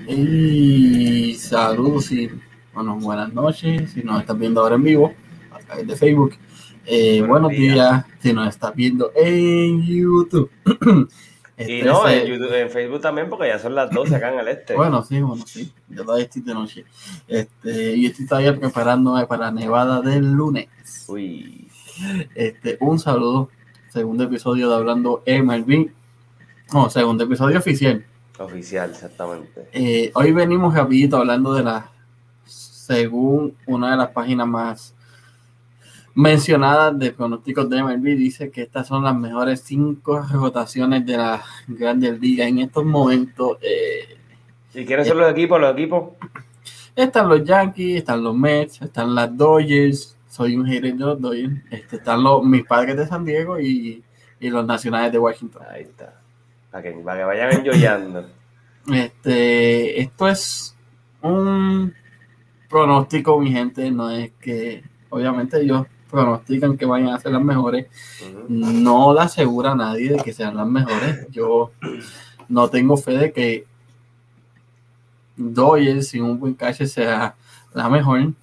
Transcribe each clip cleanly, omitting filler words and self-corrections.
Y saludos y bueno, buenas noches si nos estás viendo ahora en vivo a través de Facebook. Buenos días si nos estás viendo en YouTube. Y no, en YouTube, en Facebook también, porque ya son las 12 acá en el este. Bueno, sí. Yo todavía estoy de noche. Y estoy todavía preparándome para Nevada del lunes. Uy. Un saludo. Segundo episodio de Hablando MLB. No, segundo episodio oficial. Oficial, exactamente. Hoy venimos rapidito hablando de según una de las páginas más mencionadas de pronósticos de MLB, dice que estas son las mejores 5 rotaciones de la Grandes Ligas en estos momentos. ¿Y quiénes son los equipos? Están los Yankees, están los Mets, están las Dodgers. Soy un hater de los Dodgers. Están mis Padres de San Diego y los Nacionales de Washington. Ahí está. Para que vayan enjoyando. Esto es un pronóstico, mi gente. No es que, obviamente, ellos pronostican que vayan a ser las mejores. No le asegura a nadie de que sean las mejores. Yo no tengo fe de que Dodgers sin un buen catcher sea la mejor.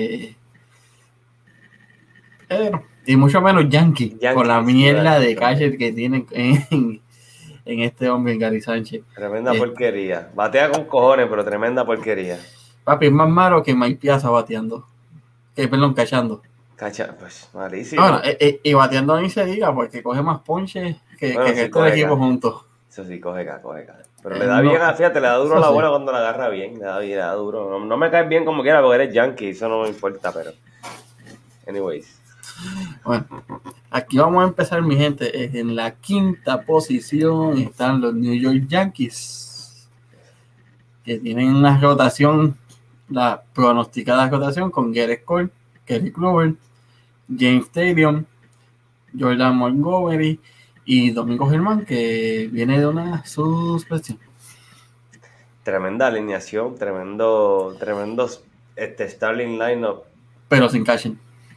Y mucho menos Yankees con la mierda de catcher que tienen en este hombre, en Gary Sánchez. Tremenda porquería. Batea con cojones, pero tremenda porquería. Papi, es más malo que Mike Piazza bateando. Cachando. Pues malísimo. Bueno, y bateando ni se diga, porque coge más ponches que estos equipos juntos. Eso sí, coge acá. Pero le da bien, fíjate, le da duro a la bola cuando la agarra bien. Le da duro. No me caes bien como quiera porque eres Yankee, eso no me importa, pero. Anyways. Bueno, aquí vamos a empezar, mi gente. En la quinta posición están los New York Yankees, que tienen una rotación, la pronosticada rotación con Gerrit Cole, Kelly Kluber, James Stadium, Jordan Montgomery y Domingo Germán, que viene de una suspensión. Tremenda alineación, tremendo starting lineup. Pero sin catcher.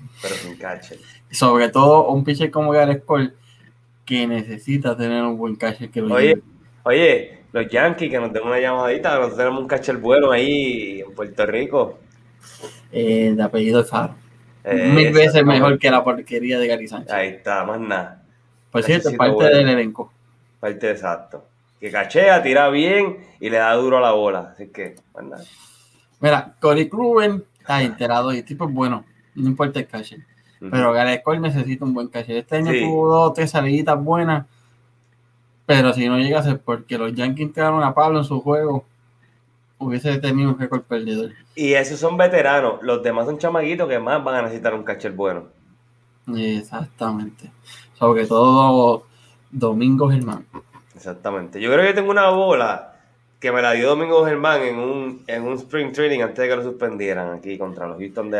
Sobre todo un pitcher como Gerrit Cole, que necesita tener un buen catcher que lo lleve. Oye, los Yankees, que nos den una llamadita, nosotros tenemos un catcher bueno ahí en Puerto Rico. De apellido de Faro. 1000 veces mejor que la porquería de Gary Sánchez. Ahí está, más nada. Por cierto, es parte del elenco. Parte exacto. Que cachea, tira bien y le da duro a la bola. Así que, más nada. Mira, Corey Kluber está enterado y el tipo es bueno. No importa el catcher. Pero Gerrit Cole necesita un buen catcher. Este año tuvo 2 o 3 saliditas buenas. Pero si no llega a ser porque los Yankees tiraron a Pablo en su juego, hubiese tenido un récord perdedor. Y esos son veteranos. Los demás son chamaguitos que más van a necesitar un catcher bueno. Exactamente. Sobre todo Domingo Germán. Exactamente. Yo creo que tengo una bola que me la dio Domingo Germán en un spring training antes de que lo suspendieran aquí contra los Houston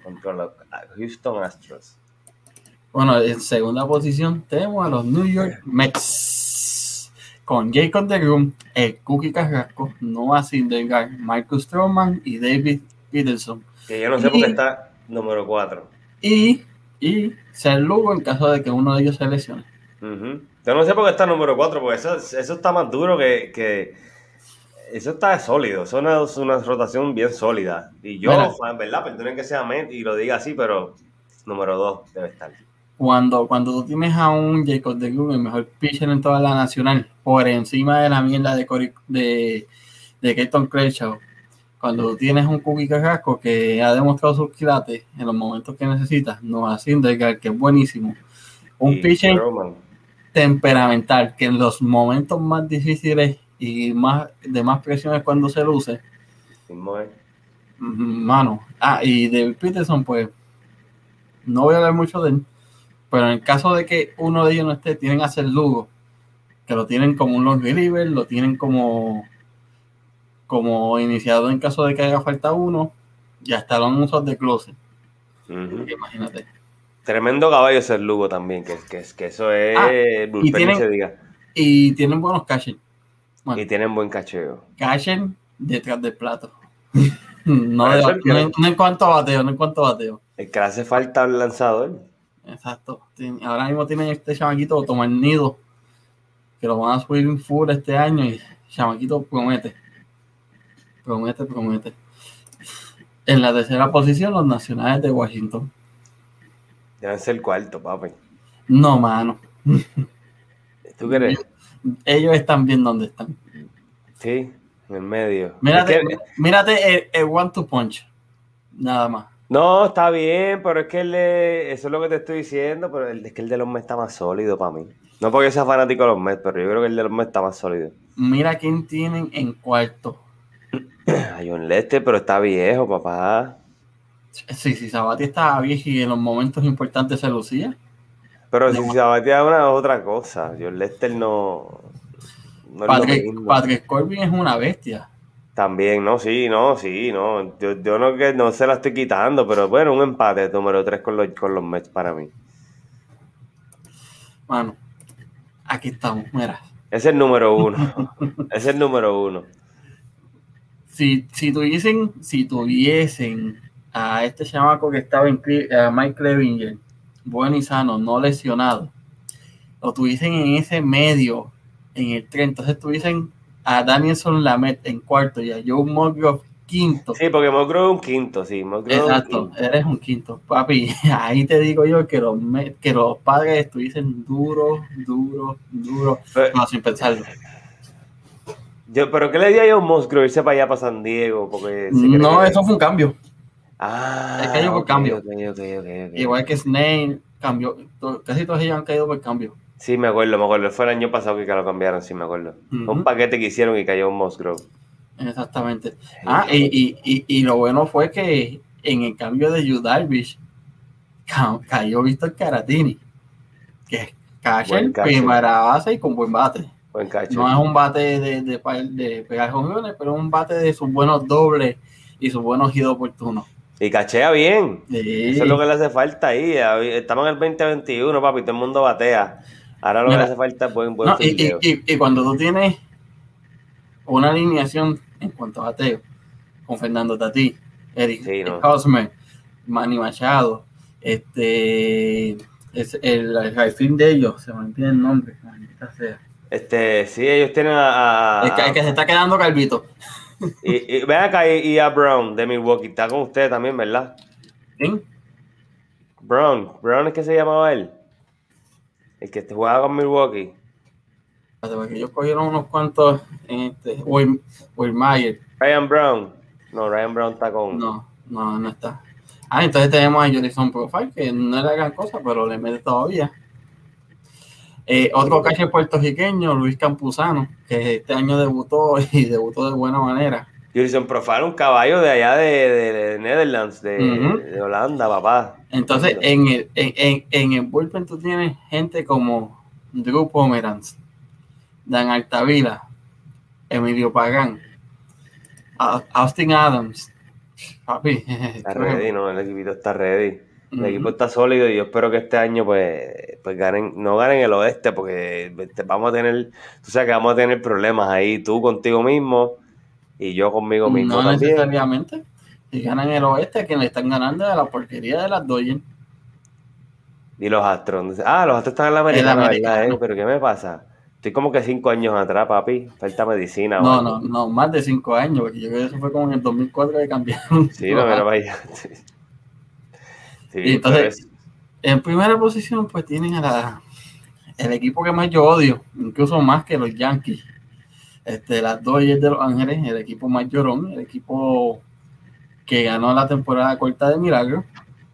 Astros. Bueno, en segunda posición tenemos a los New York Mets con Jacob deGrom, el Cookie Carrasco, Noah Syndergaard, Marcus Stroman y David Peterson. Que yo no sé por qué está número 4. Y ser Lugo en caso de que uno de ellos se lesione. Yo no sé por qué está número 4, porque eso está más duro que eso está sólido. Eso es una rotación bien sólida. Y yo, ¿verdad? Perdonen que sea Met y lo diga así, pero número 2 debe estar. Cuando tú tienes a un Jacob deGrom, el mejor pitcher en toda la nacional, por encima de la mierda de Clayton Kershaw, cuando tú tienes un Cookie Carrasco que ha demostrado sus quilates en los momentos que necesitas, Noah Syndergaard, que es buenísimo, un pitcher temperamental, que en los momentos más difíciles y de más presión es cuando se luce. Mano. Y David Peterson, pues, no voy a hablar mucho de él, pero en el caso de que uno de ellos no esté, tienen a hacer Lugo, que lo tienen como un long reliever, lo tienen como iniciador en caso de que haga falta uno, y hasta lo han usado de closet. Imagínate. Tremendo caballo ese Lugo también, que eso es bullpen, se diga. Y tienen buenos catchers. Bueno, y tienen buen cacheo. Catcher detrás del plato. no en cuanto a bateo, El que le hace falta al lanzador. Exacto. Ahora mismo tienen este chamaquito Tomás Nido, que lo van a subir en full este año y chamaquito promete. Promete, promete. En la tercera posición, los Nacionales de Washington. Deben ser el cuarto, papi. No, mano. ¿Tú crees? Ellos están bien donde están. Sí, en el medio. Mírate el One to Punch. Nada más. No, está bien, pero es que eso es lo que te estoy diciendo, pero es que el de los Mets está más sólido para mí. No porque sea fanático de los Mets, pero yo creo que el de los Mets está más sólido. Mira quién tienen en cuarto. A John Lester, pero está viejo, papá. Sí, Sabathia estaba viejo y en los momentos importantes se lucía. Pero si Sabathia es una otra cosa. John Lester no es lo mismo. Patrick Corbin es una bestia. También, no. Yo no se la estoy quitando, pero bueno, un empate número 3 con los Mets para mí. Mano, aquí estamos, mira. Es el número 1. Es el número 1. Si tuviesen a este chamaco que estaba a Mike Clevinger, bueno y sano, no lesionado, lo tuviesen en ese medio, en el 3, entonces tuviesen a Danielson Lamet en cuarto y a Joe Musgrove quinto. Sí, porque Musgrove es un quinto, sí. Exacto, eres un quinto. Papi, ahí te digo yo que los padres estuviesen duros, sin pensarlo. ¿Pero qué le dio a Joe Musgrove irse para allá, para San Diego? Porque no, eso fue un cambio. Ah, cayó por cambio. Okay. Igual que Snake cambió, casi todos ellos han caído por cambio. Sí, me acuerdo. Fue el año pasado que lo cambiaron, sí, me acuerdo. Un paquete que hicieron y cayó un Musgrove. Exactamente. Y lo bueno fue que en el cambio de Yu Darvish cayó Víctor Caratini, que es catcher, primera base y con buen bate. Buen catcher. No es un bate de pegar jonrones, pero es un bate de sus buenos dobles y sus buenos giros oportunos. Y cachea bien. Sí. Eso es lo que le hace falta ahí. Estamos en el 2021, papi, todo el mundo batea. Ahora lo que le hace falta es buen fildeo. Y cuando tú tienes una alineación en cuanto a bateo, con Fernando Tatís, Eric Hosmer, Manny Machado, es el fin de ellos, se me olvida el nombre, maldita sea. Sí, ellos tienen el que se está quedando calvito. Y ven acá, y a Brown de Milwaukee, está con usted también, ¿verdad? ¿Quién? Brown es que se llamaba él. El que jugaba con Milwaukee. Porque ellos cogieron unos cuantos en Will Mayer. Ryan Brown. No, Ryan Brown está con... No está. Entonces tenemos a Jorison Profile, que no es la gran cosa, pero le mete todavía. Otro catcher puertorriqueño, Luis Campuzano, que este año debutó de buena manera. Jorison Profile, un caballo de allá de Netherlands, de Holanda, papá. Entonces, en el bullpen tú tienes gente como Drew Pomeranz, Dan Altavila, Emilio Pagán, Austin Adams. Papi, está ready, ¿no? El equipito está ready. El equipo está sólido y yo espero que este año pues no ganen el oeste, porque vamos a tener, tú sabes que vamos a tener problemas ahí, tú contigo mismo y yo conmigo mismo. No también. Necesariamente. Si ganan el oeste, a quien le están ganando de la porquería de las Dodgers. Y los Astros. Los Astros están en la Americana, ¿verdad? Pero ¿qué me pasa? Estoy como que 5 años atrás, papi. Falta medicina. No, más de 5 años, porque yo creo que eso fue como en el 2004 que cambiaron. Sí, no, pero vaya. Sí, y entonces, en primera posición, pues tienen el equipo que más yo odio, incluso más que los Yankees. Las Dodgers de Los Ángeles, el equipo más llorón, el equipo que ganó la temporada corta de milagro.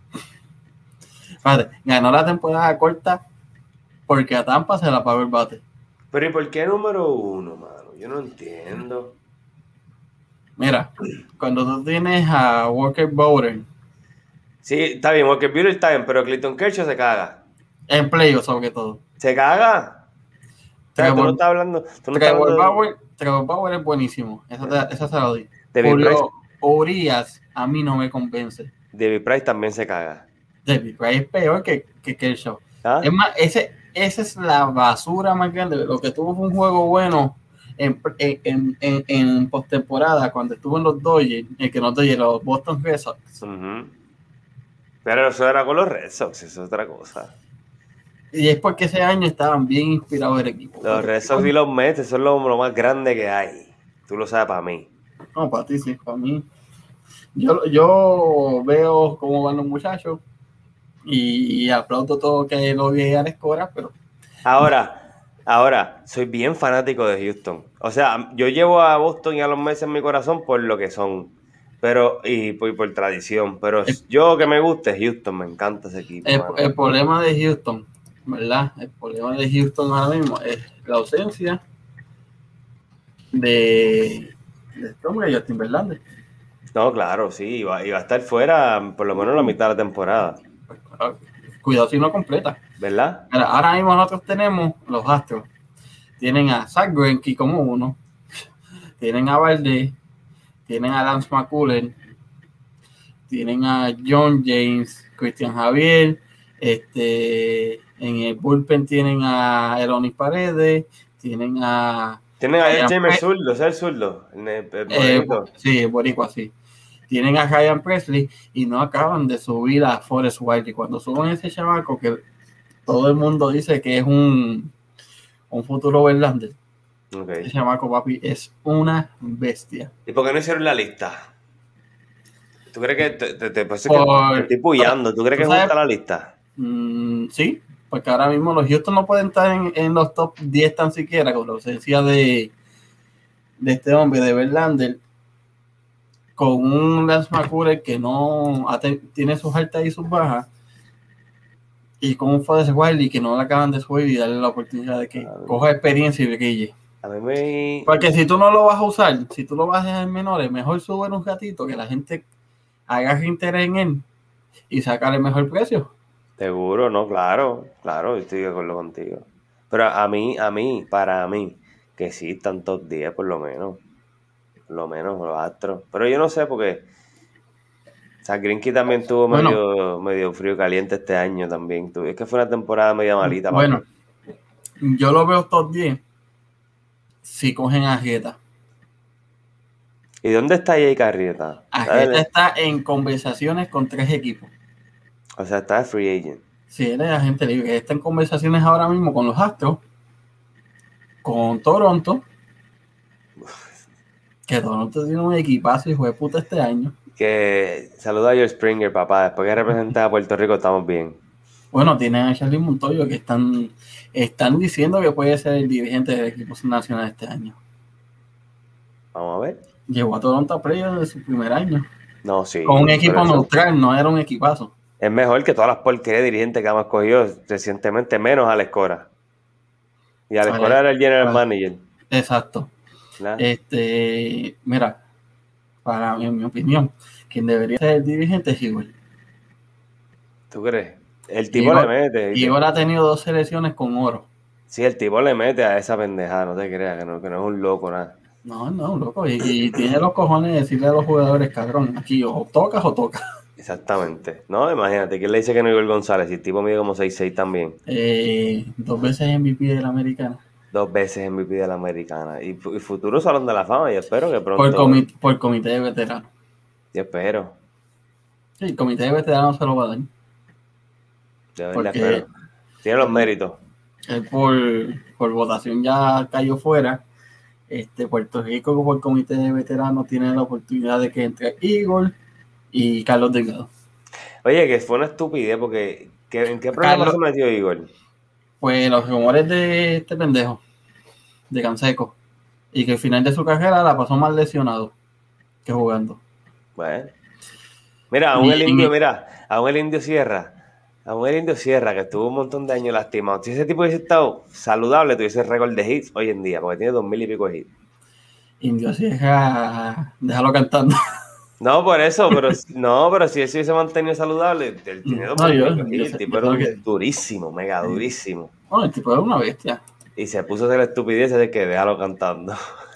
Ganó la temporada corta porque a Tampa se la pagó el bate. Pero ¿y por qué número 1, mano? Yo no entiendo. Mira, cuando tú tienes a Walker Buehler. Sí, está bien, Walker Buehler está bien, pero Clayton Kershaw se caga. En playoffs, sobre todo. ¿Se caga? Tú no estás hablando... Trevor Bauer es buenísimo. Esa se la doy. Julio Urias a mí no me convence. David Price también se caga. David Price es peor que Kershaw. Es más, esa es la basura más grande. Lo que tuvo fue un juego bueno en postemporada cuando estuvo en los Dodgers, los Boston Red Sox. Pero eso era con los Red Sox, eso es otra cosa. Y es porque ese año estaban bien inspirados el equipo. Los Red Sox y los Mets son lo más grande que hay. Tú lo sabes para mí. No, para ti sí, para mí. Yo veo cómo van los muchachos y aplaudo todo que lo llegue a la escuela, pero Ahora, soy bien fanático de Houston. O sea, yo llevo a Boston y a los Mets en mi corazón por lo que son, pero y por tradición. Pero el, yo que me gusta es Houston, me encanta ese equipo, mano. el problema de Houston, ¿verdad? El problema de Houston ahora mismo es la ausencia de este hombre, Justin Verlander. No, claro, sí, iba a estar fuera por lo menos la mitad de la temporada, Pues, cuidado si no completa. ¿verdad? Ahora mismo nosotros tenemos los Astros. Tienen a Zach Greinke como uno, tienen a Valdez, tienen a Lance McCullers, tienen a John James, Cristian Javier, en el bullpen tienen a Elonis Paredes, tienen a Tienen a Ryan James zurdo, es el zurdo, el morenito. sí, boricua, sí. Tienen a Ryan Presley y no acaban de subir a Forrest White. Y cuando suban ese chamaco que todo el mundo dice que es un futuro Verlander, Okay. ese chamaco, papi, es una bestia. ¿Y por qué no hicieron la lista? ¿Tú crees que pues es que te estoy puyando? ¿Tú crees que es justa la lista? Sí, porque ahora mismo los Houston no pueden estar en los top 10 tan siquiera con la ausencia de este hombre, de Verlander, con un Lance McCullers que no tiene sus altas y sus bajas, y con un Forrest Wiley que no le acaban de subir y darle la oportunidad de que coja experiencia y brille. A mí me... Porque si tú no lo vas a usar, si tú lo vas a dejar en menores, mejor subir un gatito que la gente haga interés en él y sacarle mejor precio. Seguro, no, claro, estoy de acuerdo contigo. Pero para mí, que sí están top 10 por lo menos los Astros. Pero yo no sé porque, o sea, Greinke también tuvo Bueno, medio frío caliente este año también. Es que fue una temporada media malita para bueno, él. yo lo veo top 10 si cogen a Argueta. ¿Y dónde está Jay Arrieta? Argueta está en conversaciones con 3 equipos. O sea, está de free agent. Si él es agente libre, está en conversaciones ahora mismo con los Astros, con Toronto, que Toronto tiene un equipazo, hijo de puta, este año. Que saluda a George Springer, papá. Después que representa a Puerto Rico, estamos bien. Bueno, tienen a Charlie Montoyo que están diciendo que puede ser el dirigente del equipo nacional este año. Vamos a ver. Llegó a Toronto a playoffs de su primer año. No, sí. Con un equipo neutral, no era un equipazo. Es mejor que todas las porquerías de dirigentes que hemos cogido recientemente, menos a Alex Cora. Y Alex Cora era el general manager. Exacto. ¿Nah? Mira, para mí, en mi opinión, quien debería ser el dirigente es Igor. ¿Tú crees? El tipo le mete. Igor ha tenido 2 selecciones con oro. Sí, el tipo le mete a esa pendejada, no te creas, que no es un loco, nada. No, un loco. Y tiene los cojones de decirle a los jugadores, cabrón, aquí o tocas o tocas. Exactamente. No, imagínate, ¿quién le dice que no Igor González? Y el tipo mide como 6'6 también. 2 veces MVP de la Americana. 2 veces MVP de la Americana. Y futuro Salón de la Fama, yo espero que pronto... Por comité de veteranos. Yo espero. Sí, el comité de veteranos se lo va a dar. De verdad espero. Tiene los méritos. Él por votación ya cayó fuera. Puerto Rico por comité de veteranos tiene la oportunidad de que entre Igor y Carlos Delgado. Oye, que fue una estupidez porque ¿en qué problema se metió Igor? Pues los rumores de este pendejo, de Canseco, y que al final de su carrera la pasó más lesionado que jugando. Bueno. Mira, aún el Indio Sierra, que estuvo un montón de años lastimado. Si ese tipo hubiese estado saludable, tuviese récord de hits hoy en día, porque tiene 2000 y pico de hits. Indio Sierra, déjalo cantando. No, por eso, pero si él se hubiese mantenido saludable, él tiene 2000 hits. El tipo era durísimo, mega durísimo. Bueno, el tipo era una bestia. Y se puso a hacer la estupidez de que déjalo cantando.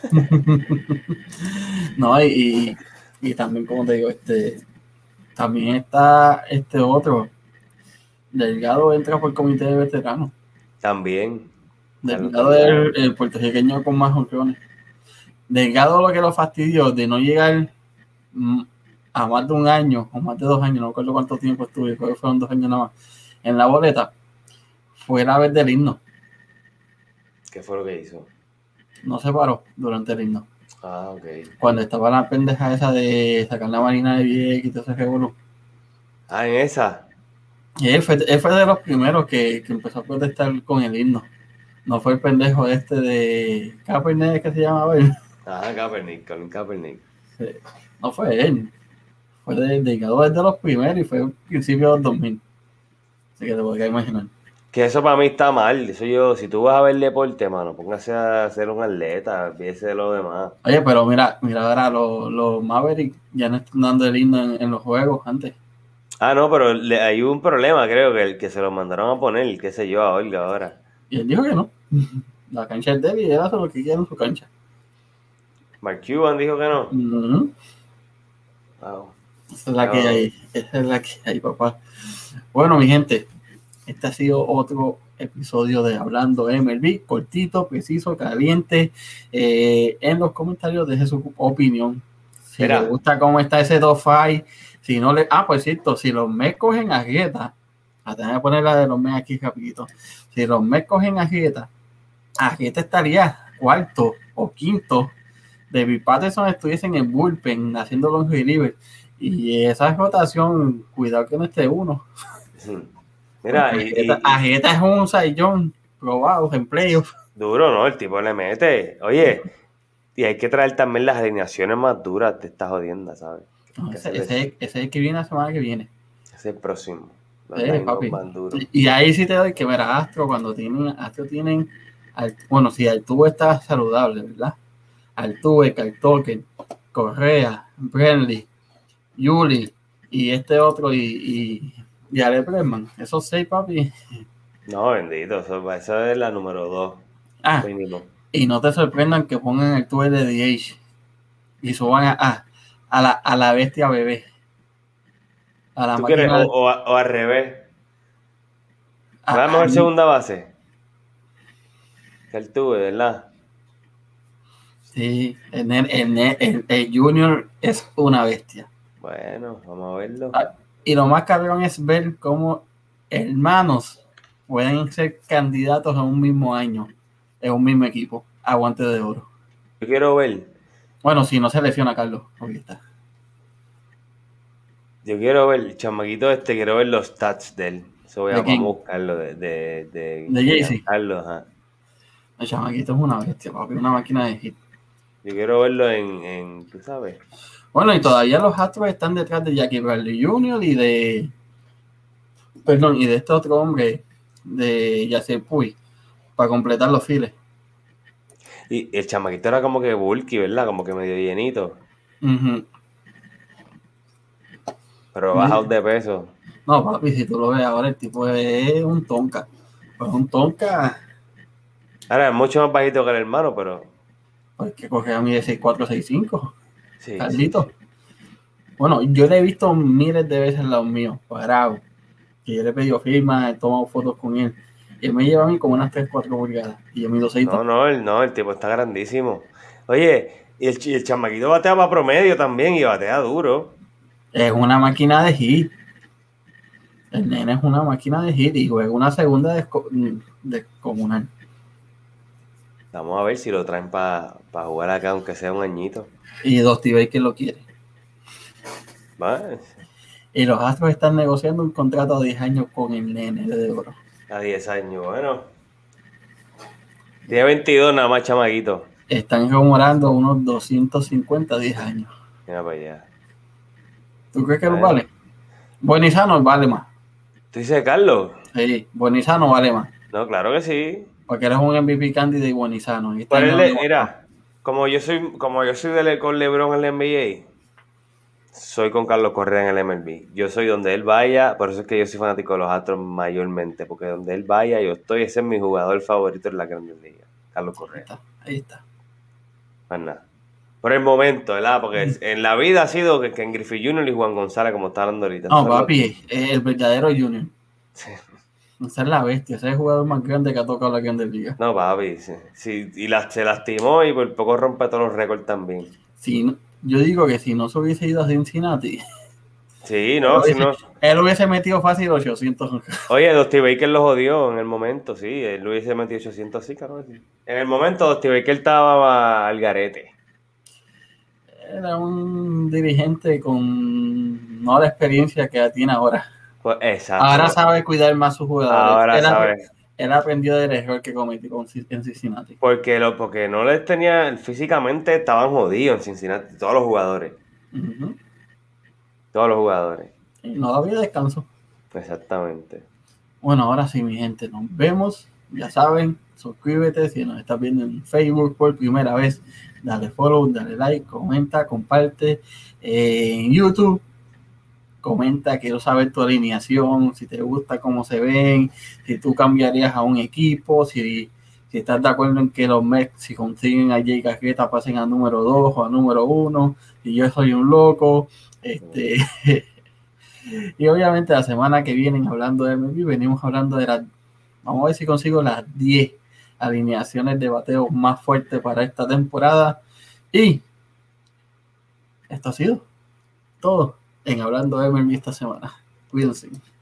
No, y también, como te digo, también está otro. Delgado entra por el comité de veteranos. También. Delgado es el puertorriqueño con más jonrones. Delgado lo que lo fastidió de no llegar a más de un año o más de 2 años, no recuerdo cuánto tiempo estuve, creo que fueron 2 años nada más, en la boleta, fue la vez del himno. ¿Qué fue lo que hizo? No se paró durante el himno. Ah, ok. Cuando estaba la pendeja esa de sacar la marina de Vieques y todo ese revolú. Ah, en esa. Y él fue de los primeros que empezó a protestar con el himno. No fue el pendejo este de Kaepernick que se llamaba él. Ah, Kaepernick, Colin Kaepernick. Sí. No fue él. Fue dedicado desde los primeros y fue a principios de los 2000. Así que te podrías imaginar. Que eso para mí está mal. Eso yo, si tú vas a ver deporte, mano, póngase a ser un atleta, olvídese de lo demás. Oye, pero mira ahora los Mavericks ya no están dando el himno en los juegos antes. Ah, no, pero hay un problema, creo, que se lo mandaron a poner, qué sé yo, a Olga ahora. Y él dijo que no. La cancha es débil y él hace lo que quiere en su cancha. Mark Cuban dijo que no. Wow. Esa es la que hay. Esa es la que hay, papá. Bueno, mi gente, este ha sido otro episodio de Hablando MLB, cortito, preciso, caliente. En los comentarios deje su opinión. Si le gusta cómo está ese 2-5, si no le... Ah, pues cierto, si los Mets cogen a Arrieta, voy a poner la de los Mets aquí rapidito. Si los Mets cogen a Arrieta estaría cuarto o quinto. David Patterson estuviese en el bullpen haciendo long reliever. Y esa rotación, cuidado que no esté uno. Mira, Arrieta es un saillón probado en playoff. Duro, ¿no? El tipo le mete. Oye, y hay que traer también las alineaciones más duras de esta jodienda, ¿sabes? No, ese es el que viene la semana que viene. Ese es el próximo. Papi. Y ahí sí te doy que ver a Astro cuando tienen bueno, si Altuve está saludable, ¿verdad? Altuve, Cartoken, Correa, Brenly, Yuli y este otro y Ale Bregman. Esos 6, papi. No, bendito, eso es la número 2. Y no te sorprendan que pongan el tuve de DH y suban a la bestia bebé. A la ¿Tú quieres? O al revés. ¿Cuál es mejor segunda base? Que el tuve, ¿verdad? Sí, el Junior es una bestia. Bueno, vamos a verlo. Y lo más cabrón es ver cómo hermanos pueden ser candidatos en un mismo año, en un mismo equipo, a Guante de Oro. Yo quiero ver. Bueno, si no se lesiona Carlos, ahorita. Yo quiero ver, el chamaquito quiero ver los stats de él. Eso voy a buscarlo de Jaycee. Carlos, ajá. El chamaquito es una bestia, papi, una máquina de hit. Yo quiero verlo en tú sabes. Bueno, y todavía los Astros están detrás de Jackie Bradley Jr. y de este otro hombre, de Yasiel Puig, para completar los files. Y el chamaquito era como que bulky, ¿verdad? Como que medio llenito. Pero bajado de peso. No, papi, si tú lo ves ahora, el tipo es un tonka. Pues un tonka. Ahora es mucho más bajito que el hermano, pero. Pues que coge a mí de 6'4", 6'5". Sí. Carlito. Sí. Bueno, yo le he visto miles de veces los míos, parado. Que yo le he pedido firmas, he tomado fotos con él. Y él me lleva a mí como unas 3, 4 pulgadas. Y yo mido 6. No, el tipo está grandísimo. Oye, y el chamaquito batea para promedio también y batea duro. Es una máquina de hit. El nene es una máquina de hit y juega una segunda descomunal. Vamos a ver si lo traen para jugar acá, aunque sea un añito. Y Dusty Baker lo quiere. ¿Vale? Y los Astros están negociando un contrato de 10 años con el nene de oro. A 10 años, bueno. Tiene 22 nada más, chamaquito. Están rumorando unos 250 10 años. Mira para allá. ¿Tú crees que lo vale? Bonizano vale más. ¿Tú dices Carlos? Sí, Bonizano vale más. No, claro que sí. Porque eres un MVP candidate y Bonizano. Mira, como yo soy con LeBron en el NBA, soy con Carlos Correa en el MLB. Yo soy donde él vaya, por eso es que yo soy fanático de los Astros mayormente, porque donde él vaya yo estoy, ese es mi jugador favorito en la Grandes Ligas, Carlos Correa. Ahí está. Más nada. Por el momento, ¿verdad? Porque en la vida ha sido que en Griffey Jr. y Juan González, como está hablando ahorita. No, papi, es el verdadero Junior. Sí. Esa es la bestia, ese es el jugador más grande que ha tocado la Grandes Ligas. No, papi, sí. Y se lastimó y por poco rompe todos los récords también. Sí, yo digo que si no se hubiese ido a Cincinnati. Sí, no, él hubiese metido fácil 800. Oye, Dusty Baker lo jodió en el momento, sí. Él hubiese metido 800 así, cabrón. En el momento Dusty Baker estaba al garete. Era un dirigente con no la experiencia que tiene ahora. Pues, exacto. Ahora sabe cuidar más sus jugadores. Ahora sabe. Él aprendió del error que cometió en Cincinnati. Porque no les tenía, físicamente estaban jodidos en Cincinnati, todos los jugadores. Uh-huh. Todos los jugadores. Y no había descanso. Exactamente. Bueno, ahora sí, mi gente, nos vemos. Ya saben, suscríbete si nos estás viendo en Facebook por primera vez. Dale follow, dale like, comenta, comparte. En YouTube, comenta, quiero saber tu alineación, si te gusta cómo se ven, si tú cambiarías a un equipo, si estás de acuerdo en que los Mets, si consiguen a Jay Caqueta, pasen a número 2 o a número 1, y yo soy un loco. Y obviamente la semana que viene, hablando de MLB, venimos hablando vamos a ver si consigo las 10 alineaciones de bateo más fuertes para esta temporada. Y esto ha sido todo en Hablando de MLB esta semana. Cuídense.